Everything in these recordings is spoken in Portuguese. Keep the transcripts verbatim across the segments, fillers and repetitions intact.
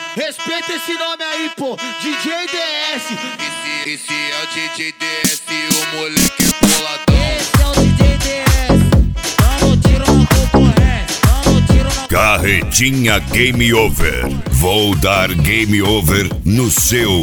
Respeita esse nome aí, pô, D J D S. Esse, esse é o D J D S, o moleque é boladão. Esse é o D J D S, dando tiro na concorrência, dando tiro na... Carretinha Game Over. Vou dar game over no seu.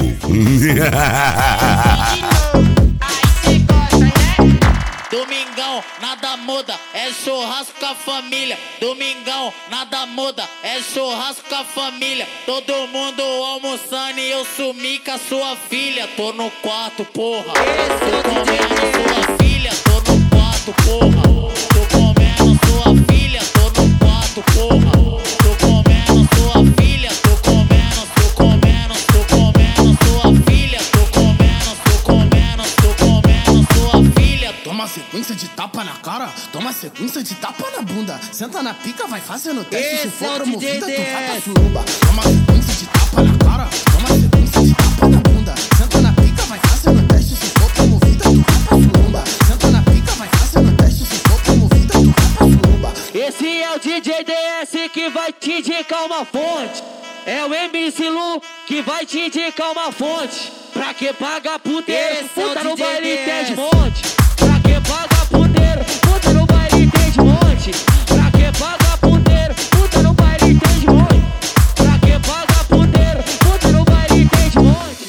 Domingão, nada muda, é churrasco com a família. Domingão, nada muda, é churrasco com a família. Todo mundo almoçando e eu sumi com a sua filha. Tô no quarto, porra. Tô comendo sua filha, tô no quarto, porra. Tô comendo sua filha, tô no quarto, porra. Tô comendo sua filha, tô comendo, tô comendo, tô comendo sua filha. Tô comendo, tô comendo, tô comendo sua filha. Toma sequência de tapa na cara, toma sequência de tapa na bunda. Senta na pica, vai fazendo teste. Esse se for é o promovida, D J tu vai pra D S. suruba. Toma sequência de tapa na cara, toma sequência de tapa na bunda. Senta na pica, vai fazendo teste. Se for promovida, tu vai pra suruba. Senta na pica, vai fazendo teste. Se for promovida, tu vai pra suruba. Esse é o D J D S que vai te indicar uma fonte. É o M C Lu que vai te indicar uma fonte. Pra que paga puteiro, puta no baile tem de monte. Pra que paga puteiro, puta no baile tem de monte. Pra que paga puteiro, puta no baile tem de monte. Pra que paga puteiro, puta no baile tem de monte.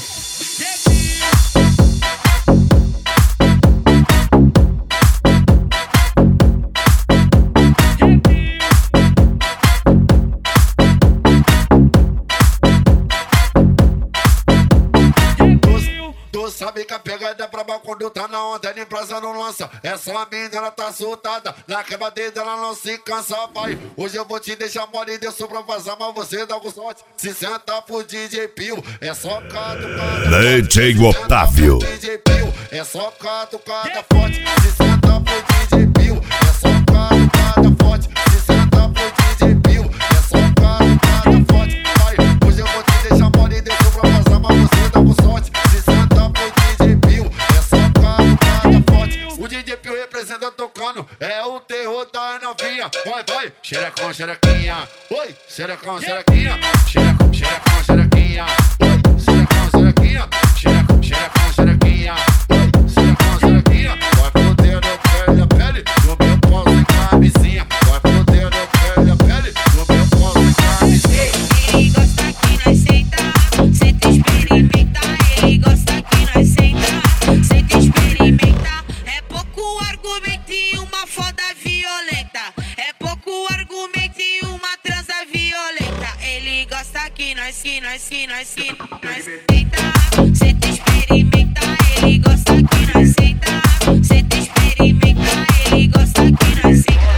Tu sabe que a pegada é braba quando tá na onda, nem praça não lança. Essa mina ela tá soltada, na quebra dele ela não se cansa, vai. Hoje eu vou te deixar mole e desço pra vazar, mas você dá com sorte. Se senta pro D J Pio, é só catucada. D J Otávio. D J Pio, é só catucada forte. Se senta pro D J Pio, é só catucada forte. Se senta pro D J Pio, é só catucada forte, vai. Hoje eu vou te deixar mole e desço pra vazar, mas você dá com sorte. Se senta pro D J Pio, é só catucada forte. O D J Pio representa tocando, é o terror da novinha. Vai, vai, xerecão, xerequinha. Oi, xerecão, xerequinha. Xerecão, xerecão, xerequinha. Oi, xerecão, xerequinha. Xerecão, xerecão, xerequinha. Oi, xerecão, xerequinha. Vai foder no pele a pele, no meu pau sem camisinha. Vai foder no pele a pele, no meu pau sem camisinha. Ele gosta que nós senta, senta experimenta. Ele gosta que nós senta, senta experimenta. É pouco argumento e uma foda violenta. É pouco argumento e uma transa violenta. Ele gosta que nós, que nós, que nós, que nós senta, senta experimenta. Ele gosta que nós senta, senta experimenta. Ele gosta que nós senta.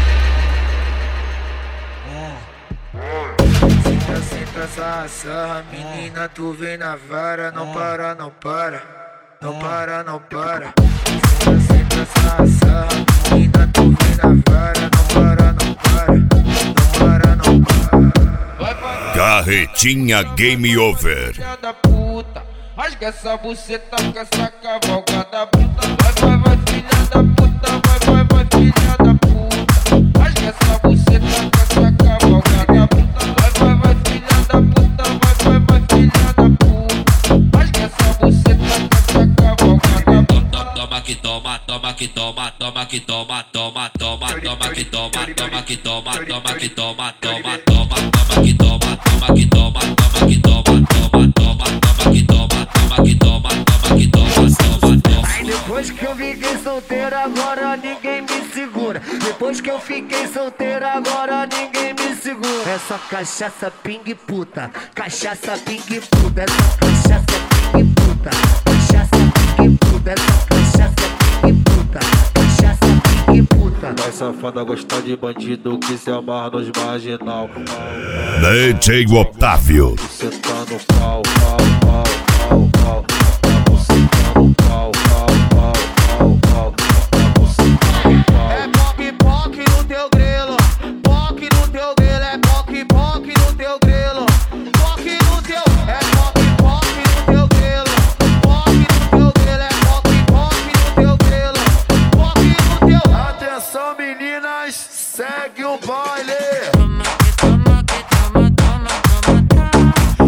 Senta, senta, sarra, sarra, menina, tu vem na vara, não para, não para, não para, não para. Senta, senta, sarra, sarra, menina, tu vem na vara, não para, não para, não para, não para. Carretinha Game Over. Filha da puta, rasga essa buceta com essa cavalgada bruta. Vai, vai, vai, filha da puta, vai, vai, vai, filha da puta. Rasga essa buceta com essa cavalgada bruta. Vai, vai, vai, filha da puta, vai, vai, vai, filha da puta. Rasga essa buceta com essa cavalgada bruta. Toma que toma, toma que toma, toma que toma, toma, toma, toma que toma, toma que toma, toma que toma, toma, toma, toma que toma, toma que toma, toma que toma, toma, toma, toma que toma, toma que toma, toma que toma, toma, toma. Aí depois que eu fiquei solteiro, agora ninguém me segura. Depois que eu fiquei solteiro, agora ninguém me segura. É só cachaça, pingue puta, cachaça, pingue puta. É só cachaça, pingue puta, cachaça, pingue puta. É só cachaça, pingue puta, cachaça, pingue puta. Vai safada gostar de bandido que se amarra nos marginal. D J Otávio. Você tá no pau, pau, pau, pau, pau. Você tá no pau, pau, pau, pau, pau. Você tá no pau. É poc, poc no teu grelo. Poc no teu grelo. É poc, poc no teu grelo. Poc no teu. É poc, poc no teu grelo. Poc no teu grelo. É poc, poc no teu grelo. Poc no teu. Atenção, meninas, segue o baile. Toma que toma que toma, toma, toma, toma.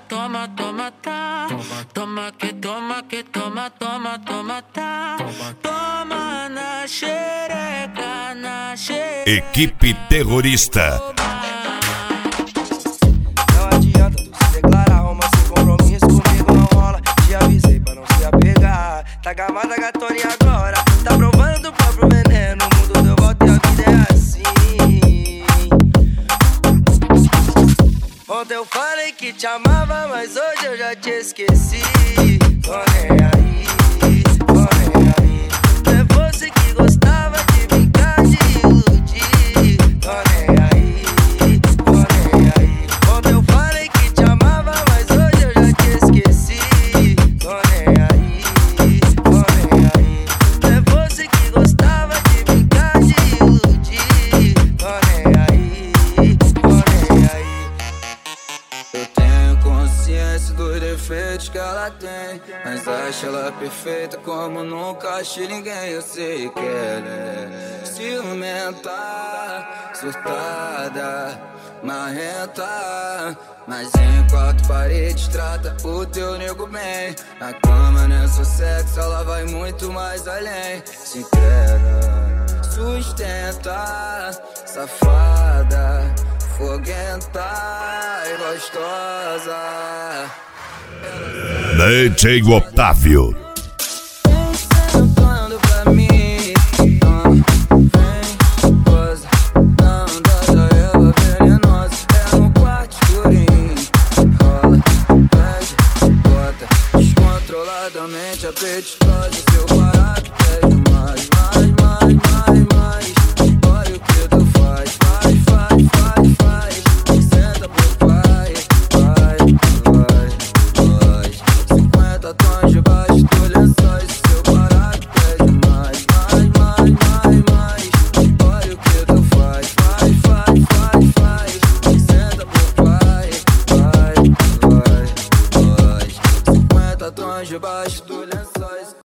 toma, toma, tá. Toma que toma, que toma, toma, toma, tá. Toma na xereca, na xereca. Equipe terrorista. Não adianta tu se declarar, romance sem compromisso comigo não rola. Te avisei pra não se apegar. Tá gamada gatoninha agora, tá provando do próprio veneno. O mundo deu volta e a vida é assim. Ontem eu falei que te amava, mas hoje eu já te esqueci. Tô nem aí, tô nem aí. É você que gostava de brincar, de iludir. Tô nem aí, tô nem aí. Ontem eu falei que te amava, mas hoje eu já te esqueci. Tô nem aí, tô nem aí. É você que gostava de brincar, de iludir. Tô nem aí, tô nem aí. Eu tenho consciência dos defeitos que ela tem, mas acho ela perfeita como nunca achei ninguém. Eu sei que ela é ciumenta, surtada, marrenta, mas em quatro paredes trata o teu nego bem. Na cama não é só sexo, ela vai muito mais além. Se entrega, sustenta, safada, foguenta e gostosa. D J Otávio. Vem sentando pra mim, ah, vem, goza, dando essa erva venenosa. É no quarto escurinho, rola, pede, bota, descontroladamente apetitosa. Seu barato pede mais, mais, mais, mais, mais. Olha o que tu faz, faz, faz, faz, faz. Senta pro pai, vai, vai, vai. Cinquenta tons debaixo do lençóis. Seu barato pede mais, mais, mais, mais, mais. Olha o que tu faz, faz, faz, faz, faz. Senta pro pai, vai, vai, vai. Cinquenta tons debaixo do lençóis.